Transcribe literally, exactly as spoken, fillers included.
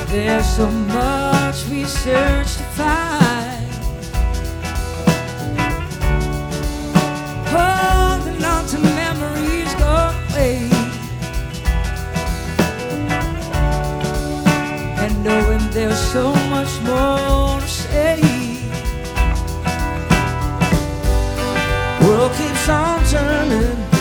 There's so much research to find, holding on to memories go away, and knowing there's so much more to say. World keeps on turning,